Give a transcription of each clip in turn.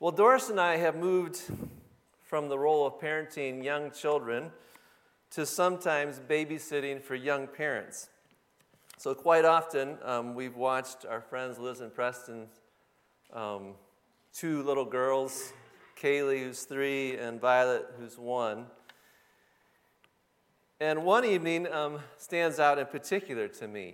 Well, Doris and I have moved from the role of parenting young children to sometimes babysitting for young parents. So quite often, we've watched our friends Liz and Preston, two little girls, Kaylee, who's 3, and Violet, who's 1. And one evening stands out in particular to me.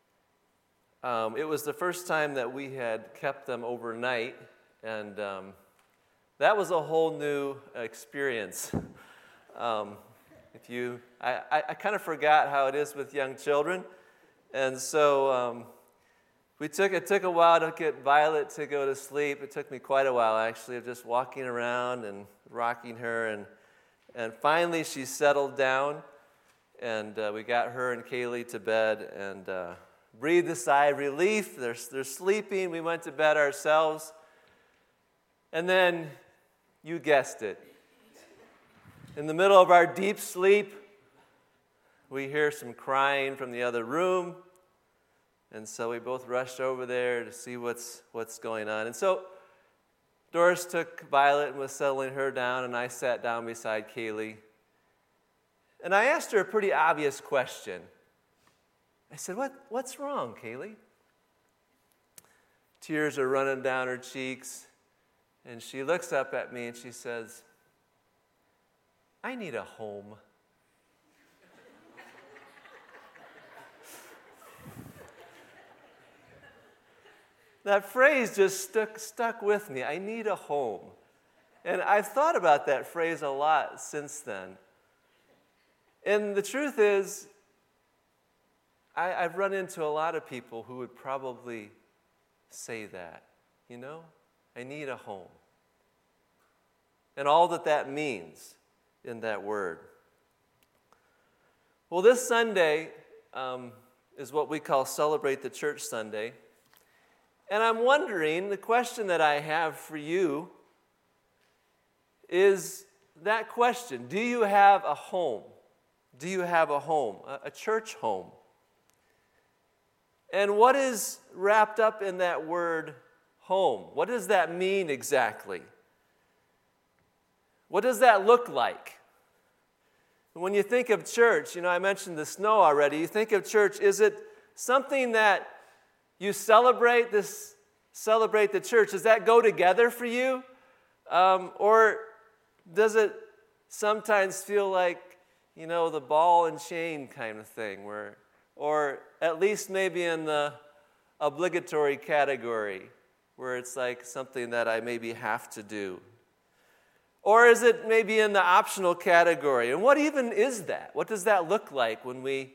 It was the first time that we had kept them overnight, and that was a whole new experience. I kind of forgot how it is with young children, and so it took a while to get Violet to go to sleep. It took me quite a while, actually, of just walking around and rocking her, and finally she settled down, and we got her and Kaylee to bed, and breathed a sigh of relief. They're sleeping. We went to bed ourselves. And then, you guessed it, in the middle of our deep sleep, we hear some crying from the other room. And so we both rushed over there to see what's going on. And so Doris took Violet and was settling her down, and I sat down beside Kaylee. And I asked her a pretty obvious question. I said, what's wrong, Kaylee? Tears are running down her cheeks, and she looks up at me and she says, I need a home. That phrase just stuck with me. I need a home. And I've thought about that phrase a lot since then. And the truth is, I've run into a lot of people who would probably say that, I need a home. And all that means in that word. Well, this Sunday is what we call Celebrate the Church Sunday. And I'm wondering, the question that I have for you is that question: do you have a home? Do you have a home, a church home? And what is wrapped up in that word home? What does that mean exactly? What does that look like? When you think of church, I mentioned the snow already. You think of church, is it something that you celebrate the church? Does that go together for you? Or does it sometimes feel like, the ball and chain kind of thing, or at least maybe in the obligatory category, where it's like something that I maybe have to do? Or is it maybe in the optional category? And what even is that? What does that look like when we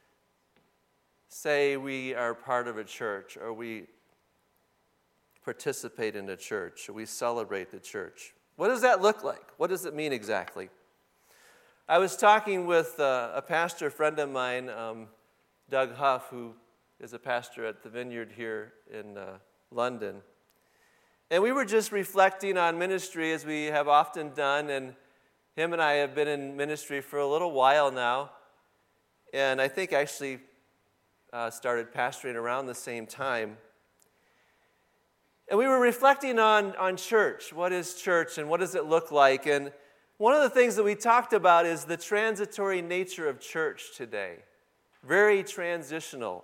say we are part of a church, or we participate in a church, or we celebrate the church? What does that look like? What does it mean exactly? I was talking with a pastor friend of mine, Doug Huff, who is a pastor at the Vineyard here in London. And we were just reflecting on ministry, as we have often done, and him and I have been in ministry for a little while now, and I think actually started pastoring around the same time. And we were reflecting on church. What is church, and what does it look like? And one of the things that we talked about is the transitory nature of church today. Very transitional.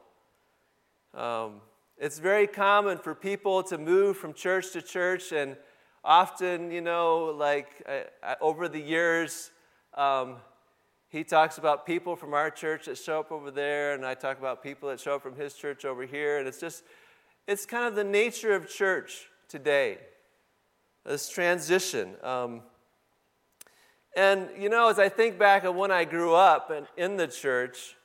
It's very common for people to move from church to church, and often, over the years, he talks about people from our church that show up over there, and I talk about people that show up from his church over here, and it's kind of the nature of church today, this transition. And, as I think back of when I grew up and in the church,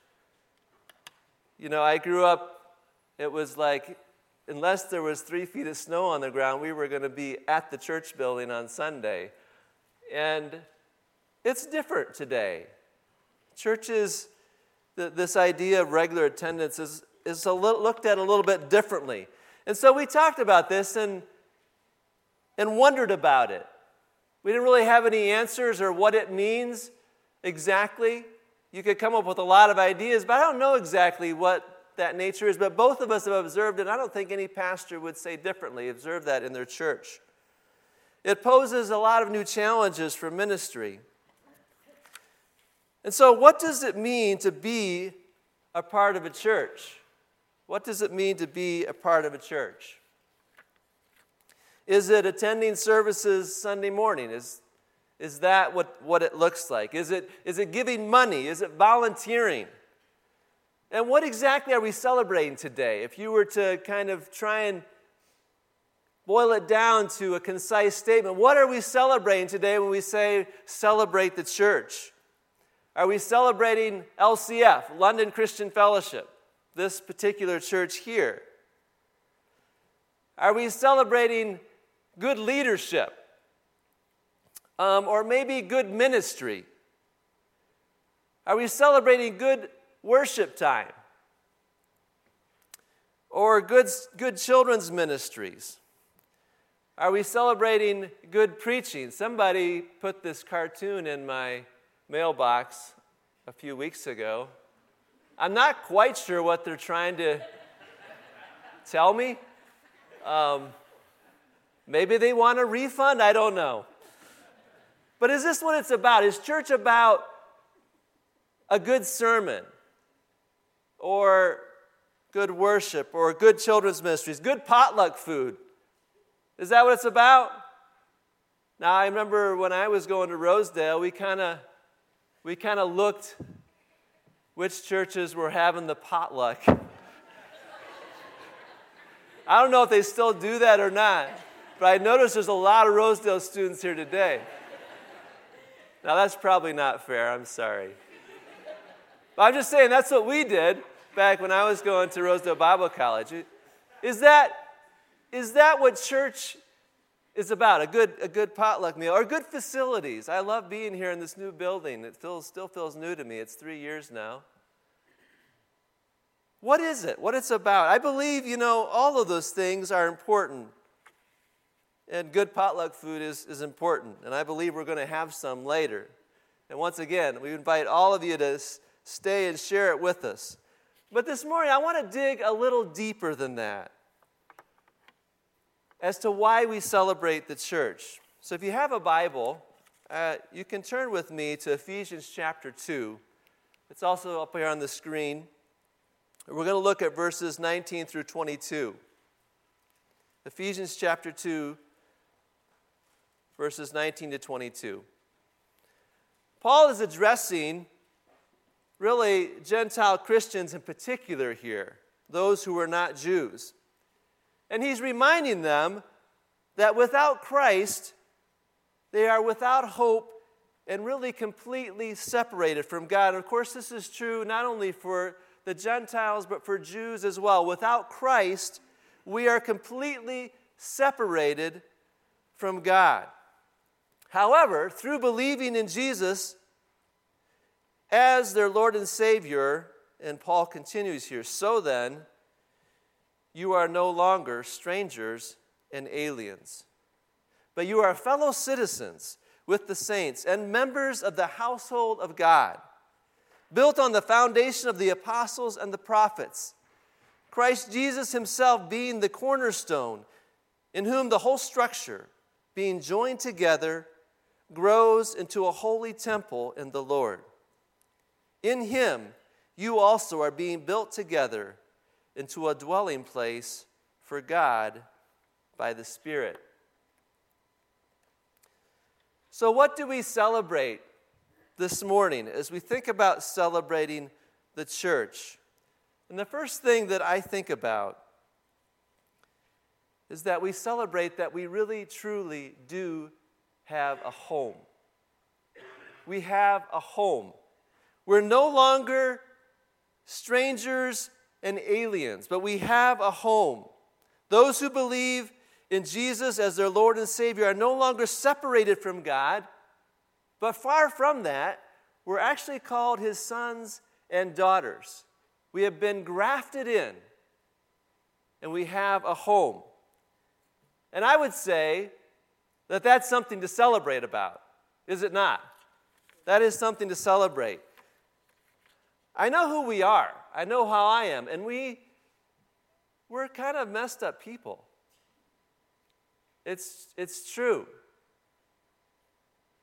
I grew up, it was like, unless there was 3 feet of snow on the ground, we were going to be at the church building on Sunday. And it's different today. Churches, this idea of regular attendance is looked at a little bit differently. And so we talked about this and wondered about it. We didn't really have any answers or what it means exactly. You could come up with a lot of ideas, but I don't know exactly what that nature is. But both of us have observed it. I don't think any pastor would say differently, observe that in their church. It poses a lot of new challenges for ministry. And so, what does it mean to be a part of a church? What does it mean to be a part of a church? Is it attending services Sunday morning? Is that what it looks like? Is it giving money? Is it volunteering? And what exactly are we celebrating today? If you were to kind of try and boil it down to a concise statement, what are we celebrating today when we say celebrate the church? Are we celebrating LCF, London Christian Fellowship, this particular church here? Are we celebrating good leadership? Or maybe good ministry? Are we celebrating good worship time? Or good children's ministries? Are we celebrating good preaching? Somebody put this cartoon in my mailbox a few weeks ago. I'm not quite sure what they're trying to tell me. Maybe they want a refund, I don't know. But is this what it's about? Is church about a good sermon or good worship or good children's ministries, good potluck food? Is that what it's about? Now, I remember when I was going to Rosedale, we kind of looked which churches were having the potluck. I don't know if they still do that or not, but I noticed there's a lot of Rosedale students here today. Now, that's probably not fair. I'm sorry. But I'm just saying that's what we did back when I was going to Rosedale Bible College. Is that what church is about? A good potluck meal or good facilities? I love being here in this new building. It still feels new to me. It's 3 years now. What is it? What it's about? I believe, all of those things are important. And good potluck food is important. And I believe we're going to have some later. And once again, we invite all of you to stay and share it with us. But this morning, I want to dig a little deeper than that as to why we celebrate the church. So if you have a Bible, you can turn with me to Ephesians chapter 2. It's also up here on the screen. We're going to look at verses 19 through 22. Ephesians chapter 2, verses 19 to 22. Paul is addressing, really, Gentile Christians in particular here, those who were not Jews. And he's reminding them that without Christ, they are without hope and really completely separated from God. And of course, this is true not only for the Gentiles, but for Jews as well. Without Christ, we are completely separated from God. However, through believing in Jesus as their Lord and Savior, and Paul continues here, so then, you are no longer strangers and aliens, but you are fellow citizens with the saints and members of the household of God, built on the foundation of the apostles and the prophets, Christ Jesus himself being the cornerstone, in whom the whole structure, being joined together, grows into a holy temple in the Lord. In him, you also are being built together into a dwelling place for God by the Spirit. So what do we celebrate this morning as we think about celebrating the church? And the first thing that I think about is that we celebrate that we really, truly do have a home. We have a home. We're no longer strangers and aliens, but we have a home. Those who believe in Jesus as their Lord and Savior are no longer separated from God, but far from that, we're actually called his sons and daughters. We have been grafted in, and we have a home. And I would say that that's something to celebrate about, is it not? That is something to celebrate. I know who we are. I know how I am. And we're kind of messed up people. It's true.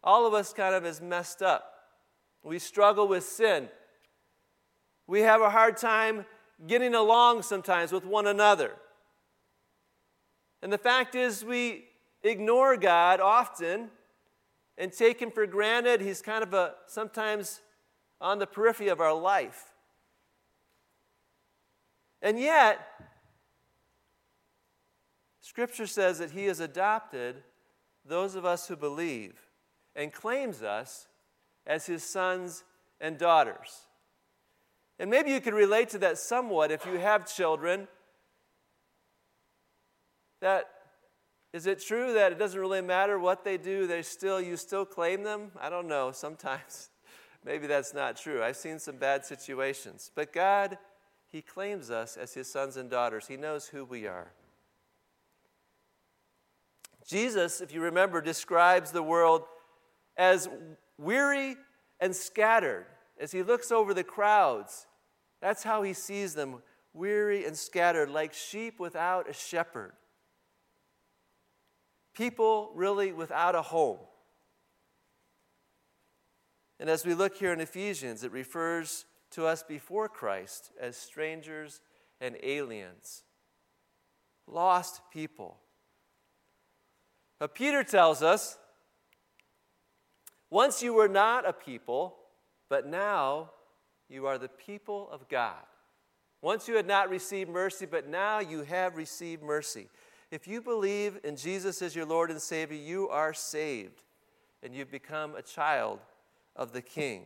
all of us kind of is messed up. We struggle with sin. We have a hard time getting along sometimes with one another. And the fact is, we ignore God often and take Him for granted. He's kind of sometimes on the periphery of our life. And yet, Scripture says that He has adopted those of us who believe and claims us as His sons and daughters. And maybe you can relate to that somewhat if you have children. Is it true that it doesn't really matter what they do, you still claim them? I don't know, sometimes. Maybe that's not true. I've seen some bad situations. But God, He claims us as His sons and daughters. He knows who we are. Jesus, if you remember, describes the world as weary and scattered. As He looks over the crowds, that's how He sees them, weary and scattered, like sheep without a shepherd. People really without a home. And as we look here in Ephesians, it refers to us before Christ as strangers and aliens, lost people. But Peter tells us, once you were not a people, but now you are the people of God. Once you had not received mercy, but now you have received mercy. If you believe in Jesus as your Lord and Savior, you are saved, and you've become a child of the King.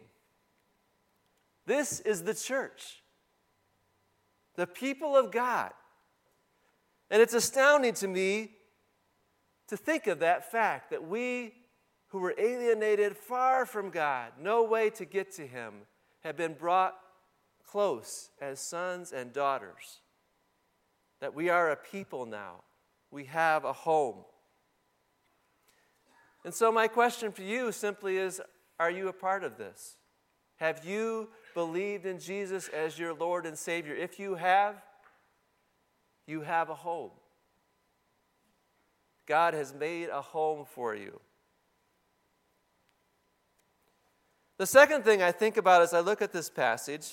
This is the church, the people of God. And it's astounding to me to think of that fact, that we who were alienated far from God, no way to get to Him, have been brought close as sons and daughters. That we are a people now. We have a home. And so my question for you simply is, are you a part of this? Have you believed in Jesus as your Lord and Savior? If you have a home. God has made a home for you. The second thing I think about as I look at this passage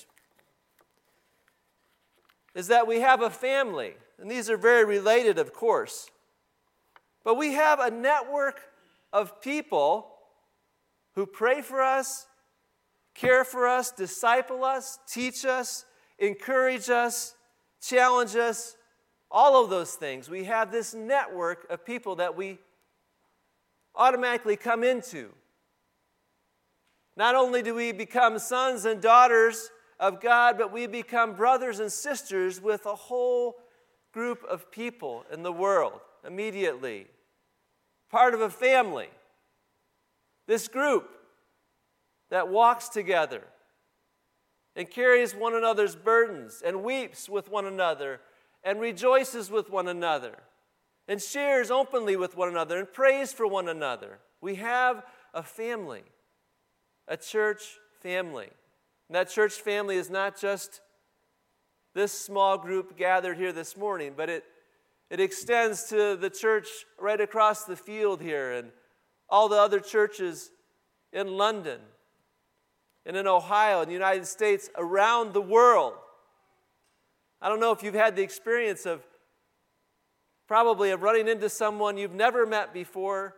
is that we have a family. And these are very related, of course. But we have a network of people who pray for us, care for us, disciple us, teach us, encourage us, challenge us, all of those things. We have this network of people that we automatically come into. Not only do we become sons and daughters of God, but we become brothers and sisters with a whole group of people in the world immediately. Part of a family. This group that walks together and carries one another's burdens and weeps with one another and rejoices with one another and shares openly with one another and prays for one another. We have a family, a church family. And that church family is not just this small group gathered here this morning, but it extends to the church right across the field here and all the other churches in London and in Ohio and the United States, around the world. I don't know if you've had the experience of running into someone you've never met before.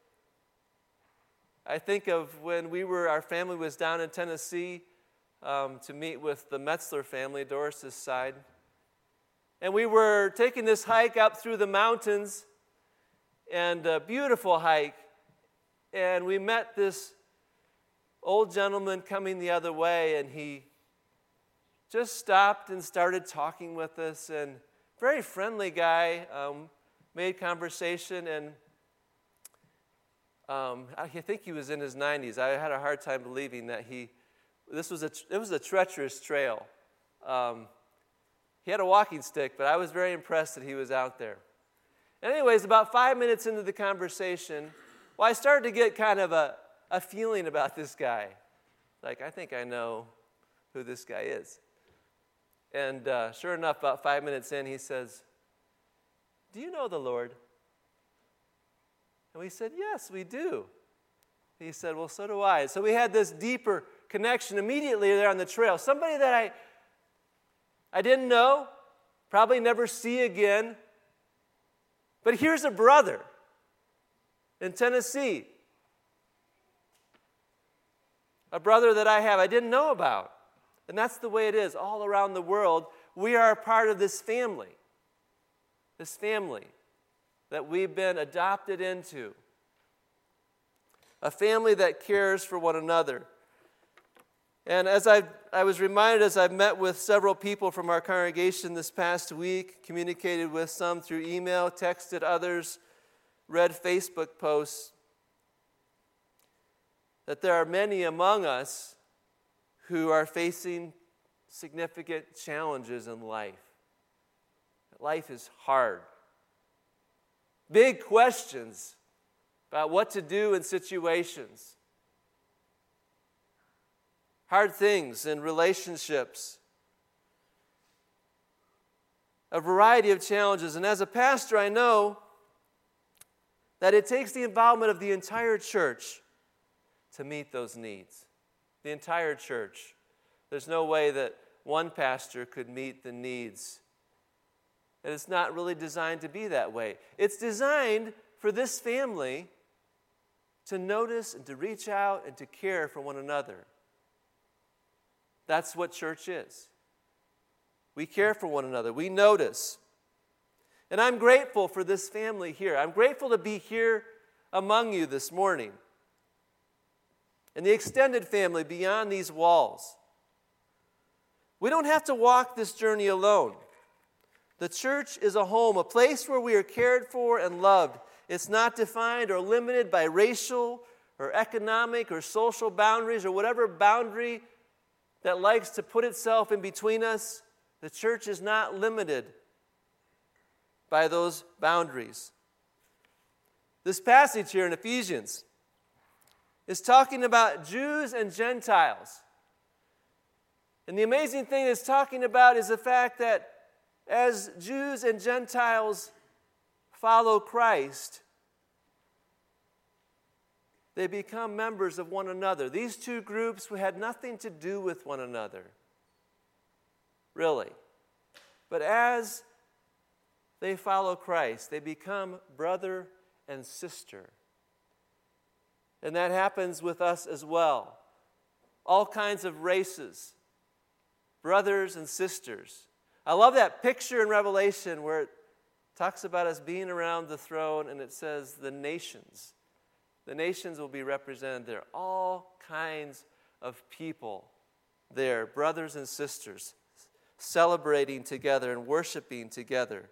I think of when our family was down in Tennessee to meet with the Metzler family, Doris's side. And we were taking this hike up through the mountains, and a beautiful hike. And we met this old gentleman coming the other way, and he just stopped and started talking with us. And very friendly guy, made conversation, and I think he was in his 90s. I had a hard time believing that it was a treacherous trail. He had a walking stick, but I was very impressed that he was out there. Anyways, about 5 minutes into the conversation, I started to get kind of a feeling about this guy. Like, I think I know who this guy is. And sure enough, about 5 minutes in, he says, "Do you know the Lord?" And we said, "Yes, we do." He said, well, so do I. So we had this deeper connection immediately there on the trail. Somebody that I didn't know, probably never see again. But here's a brother in Tennessee. A brother that I didn't know about. And that's the way it is all around the world. We are a part of this family that we've been adopted into. A family that cares for one another. And as I was reminded as I've met with several people from our congregation this past week, communicated with some through email, texted others, read Facebook posts, that there are many among us who are facing significant challenges in life. Life is hard. Big questions about what to do in situations. Hard things in relationships. A variety of challenges. And as a pastor, I know that it takes the involvement of the entire church to meet those needs. The entire church. There's no way that one pastor could meet the needs. And it's not really designed to be that way. It's designed for this family to notice and to reach out and to care for one another. That's what church is. We care for one another. We notice. And I'm grateful for this family here. I'm grateful to be here among you this morning. And the extended family beyond these walls. We don't have to walk this journey alone. The church is a home, a place where we are cared for and loved. It's not defined or limited by racial or economic or social boundaries or whatever boundary that likes to put itself in between us. The church is not limited by those boundaries. This passage here in Ephesians is talking about Jews and Gentiles. And the amazing thing it's talking about is the fact that as Jews and Gentiles follow Christ, they become members of one another. These two groups had nothing to do with one another, really. But as they follow Christ, they become brother and sister. And that happens with us as well. All kinds of races, brothers and sisters. I love that picture in Revelation where it talks about us being around the throne and it says the nations. The nations will be represented there. All kinds of people there, brothers and sisters, celebrating together and worshiping together.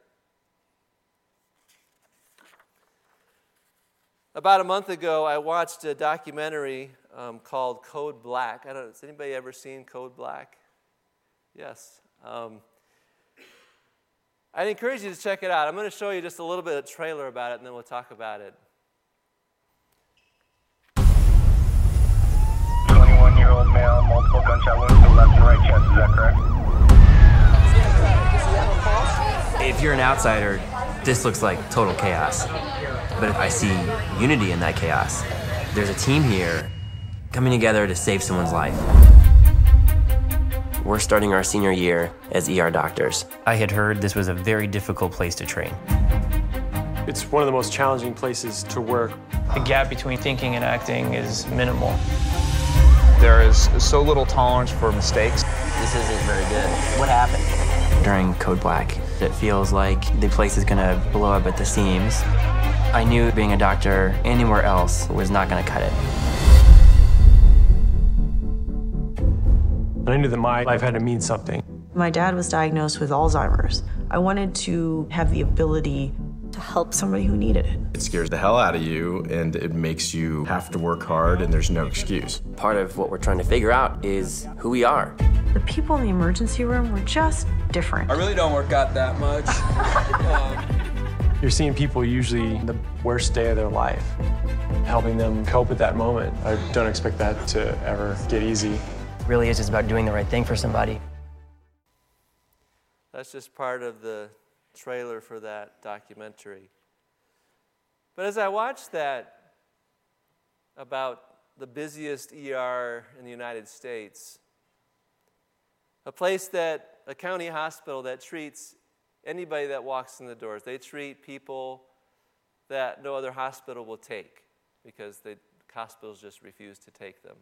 About a month ago, I watched a documentary called Code Black. Has anybody ever seen Code Black? Yes. I'd encourage you to check it out. I'm going to show you just a little bit of trailer about it, and then we'll talk about it. 21-year-old male, multiple gunshot wounds to the left and right chest. Is that correct? If you're an outsider, this looks like total chaos. But I see unity in that chaos. There's a team here coming together to save someone's life. We're starting our senior year as ER doctors. I had heard this was a very difficult place to train. It's one of the most challenging places to work. The gap between thinking and acting is minimal. There is so little tolerance for mistakes. This isn't very good. What happened? During Code Black, it feels like the place is gonna blow up at the seams. I knew being a doctor anywhere else was not gonna cut it. And I knew that my life had to mean something. My dad was diagnosed with Alzheimer's. I wanted to have the ability to help somebody who needed it. It scares the hell out of you, and it makes you have to work hard, and there's no excuse. Part of what we're trying to figure out is who we are. The people in the emergency room were just different. I really don't work out that much. You're seeing people usually the worst day of their life, helping them cope with that moment. I don't expect that to ever get easy. It really is just about doing the right thing for somebody. That's just part of the trailer for that documentary. But as I watched that about the busiest ER in the United States. A county hospital that treats anybody that walks in the doors. They treat people that no other hospital will take because the hospitals just refuse to take them.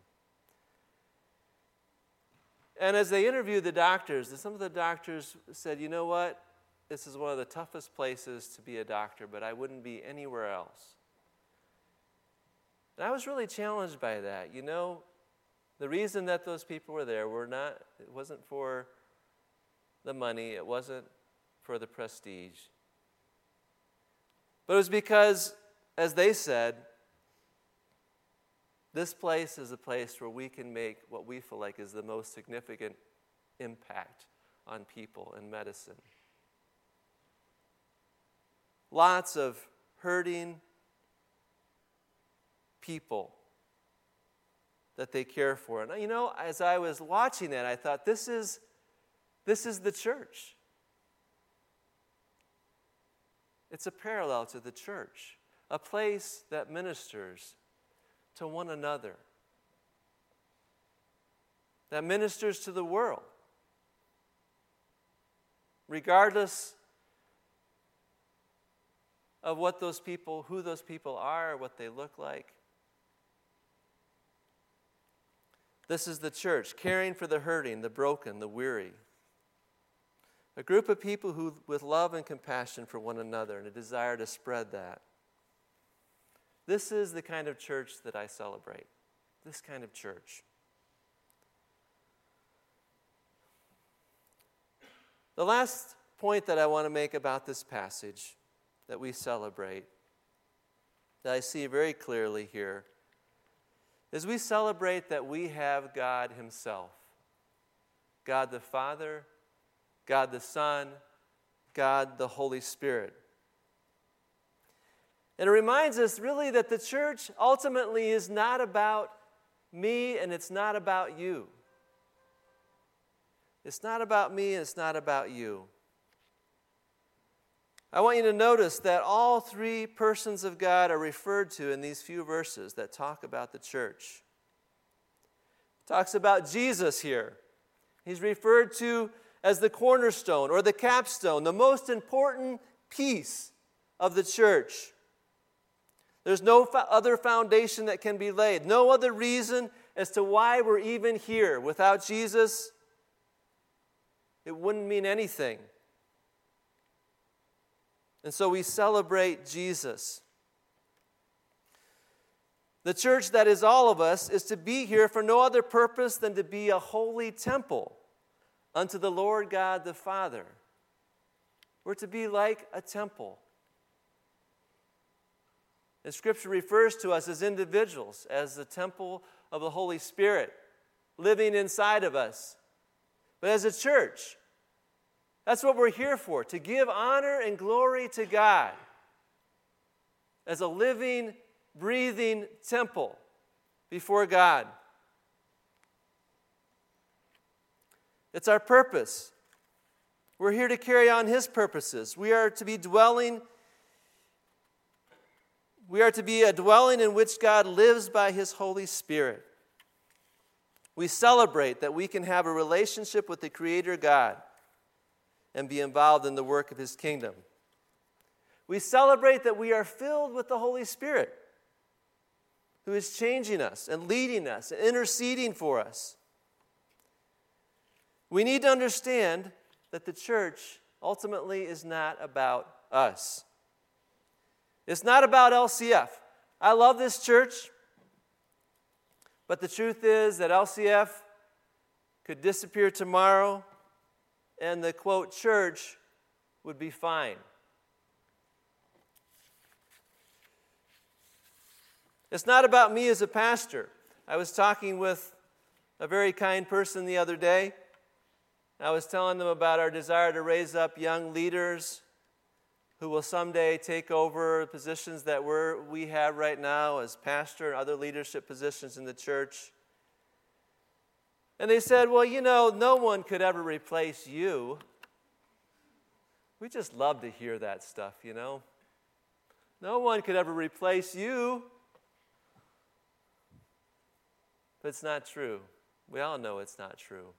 And as they interviewed the doctors, some of the doctors said, you know what? This is one of the toughest places to be a doctor, but I wouldn't be anywhere else. And I was really challenged by that. You know, the reason that those people were there it wasn't for the money, it wasn't for the prestige. But it was because, as they said, this place is a place where we can make what we feel like is the most significant impact on people in medicine. Lots of hurting people that they care for. And you know, as I was watching that, I thought, this is the church. It's a parallel to the church, a place that ministers to one another, that ministers to the world, regardless of who those people are, what they look like. This is the church, caring for the hurting, the broken, the weary. A group of people who, with love and compassion for one another and a desire to spread that. This is the kind of church that I celebrate. This kind of church. The last point that I want to make about this passage that we celebrate, that I see very clearly here, is we celebrate that we have God Himself. God the Father, God the Son, God the Holy Spirit. And it reminds us really that the church ultimately is not about me and it's not about you. It's not about me and it's not about you. I want you to notice that all three persons of God are referred to in these few verses that talk about the church. It talks about Jesus here. He's referred to as the cornerstone or the capstone, the most important piece of the church. There's no other foundation that can be laid, no other reason as to why we're even here. Without Jesus, it wouldn't mean anything. And so we celebrate Jesus. The church that is all of us is to be here for no other purpose than to be a holy temple unto the Lord God the Father. We're to be like a temple. And Scripture refers to us as individuals, as the temple of the Holy Spirit living inside of us. But as a church, that's what we're here for, to give honor and glory to God as a living, breathing temple before God. It's our purpose. We're here to carry on His purposes. We are to be a dwelling in which God lives by His Holy Spirit. We celebrate that we can have a relationship with the Creator God and be involved in the work of His kingdom. We celebrate that we are filled with the Holy Spirit, who is changing us and leading us and interceding for us. We need to understand that the church ultimately is not about us. It's not about LCF. I love this church, but the truth is that LCF could disappear tomorrow and the, quote, church would be fine. It's not about me as a pastor. I was talking with a very kind person the other day. I was telling them about our desire to raise up young leaders who will someday take over positions that we have right now as pastor and other leadership positions in the church. And they said, well, you know, no one could ever replace you. We just love to hear that stuff, you know. No one could ever replace you. But it's not true. We all know it's not true.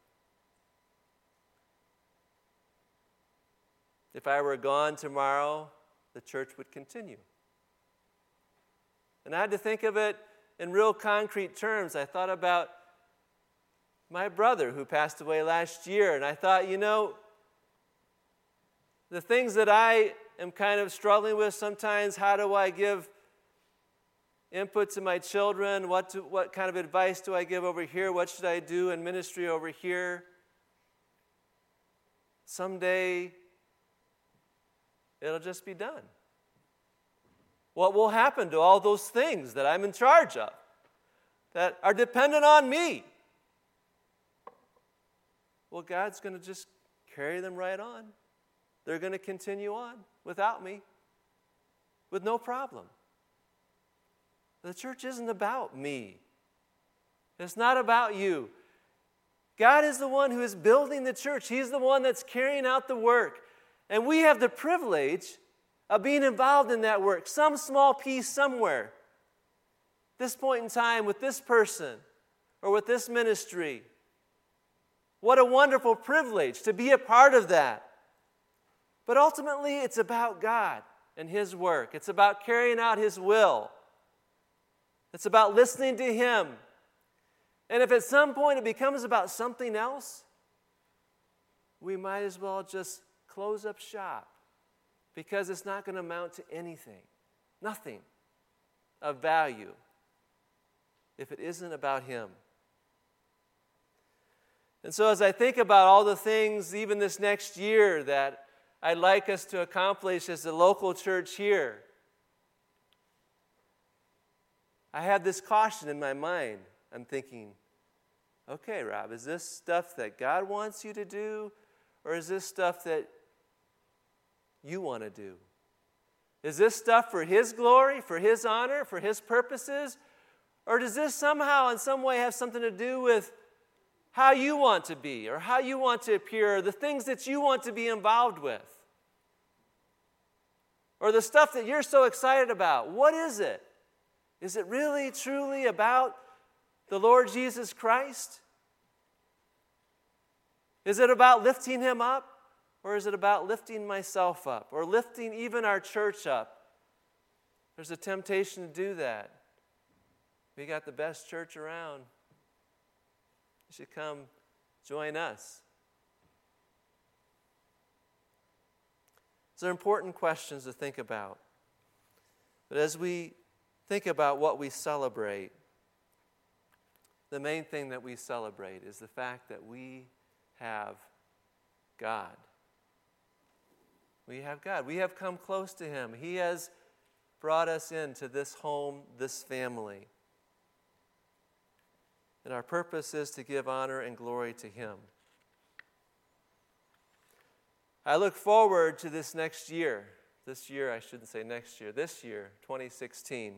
If I were gone tomorrow, the church would continue. And I had to think of it in real concrete terms. I thought about my brother who passed away last year, and I thought, the things that I am kind of struggling with sometimes, how do I give input to my children? What kind of advice do I give over here? What should I do in ministry over here? Someday, it'll just be done. What will happen to all those things that I'm in charge of, that are dependent on me? Well, God's going to just carry them right on. They're going to continue on without me, with no problem. The church isn't about me. It's not about you. God is the one who is building the church. He's the one that's carrying out the work. And we have the privilege of being involved in that work, some small piece somewhere. This point in time with this person or with this ministry. What a wonderful privilege to be a part of that. But ultimately, it's about God and His work. It's about carrying out His will. It's about listening to Him. And if at some point it becomes about something else, we might as well just close up shop, because it's not going to amount to anything, nothing of value, if it isn't about Him. And so as I think about all the things, even this next year, that I'd like us to accomplish as a local church here, I have this caution in my mind. I'm thinking, okay, Rob, is this stuff that God wants you to do, or is this stuff that you want to do? Is this stuff for His glory, for His honor, for His purposes? Or does this somehow, in some way, have something to do with how you want to be, or how you want to appear, or the things that you want to be involved with? Or the stuff that you're so excited about? What is it? Is it really, truly about the Lord Jesus Christ? Is it about lifting Him up? Or is it about lifting myself up? Or lifting even our church up? There's a temptation to do that. We got the best church around. You should come join us. These are important questions to think about. But as we think about what we celebrate, the main thing that we celebrate is the fact that we have God. We have God. We have come close to Him. He has brought us into this home, this family. And our purpose is to give honor and glory to Him. I look forward to this next year. This year, 2016.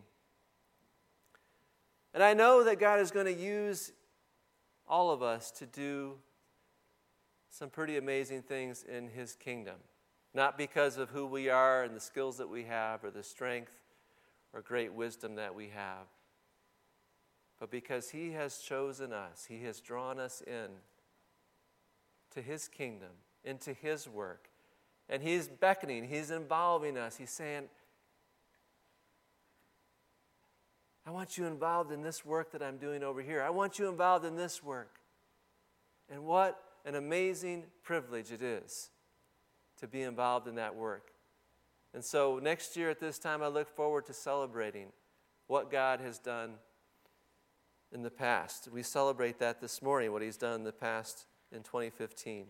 And I know that God is going to use all of us to do some pretty amazing things in His kingdom. Not because of who we are and the skills that we have, or the strength or great wisdom that we have, but because He has chosen us. He has drawn us in to His kingdom, into His work. And He's beckoning, He's involving us. He's saying, I want you involved in this work that I'm doing over here. I want you involved in this work. And what an amazing privilege it is to be involved in that work. And so next year at this time, I look forward to celebrating what God has done in the past. We celebrate that this morning, what He's done in the past in 2015.